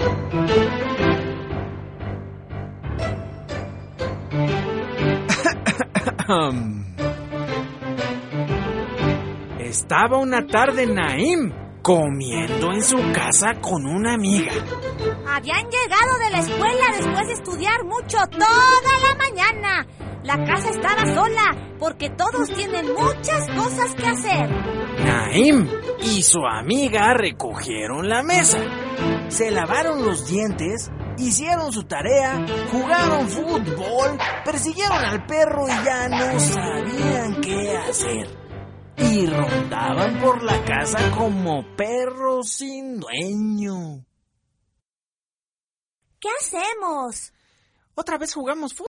Estaba una tarde Naim comiendo en su casa con una amiga. Habían llegado de la escuela después de estudiar mucho toda la mañana. La casa estaba sola porque todos tienen muchas cosas que hacer. Naim y su amiga recogieron la mesa, se lavaron los dientes, hicieron su tarea, jugaron fútbol, persiguieron al perro y ya no sabían qué hacer. Y rondaban por la casa como perros sin dueño. ¿Qué hacemos? Otra vez jugamos fútbol.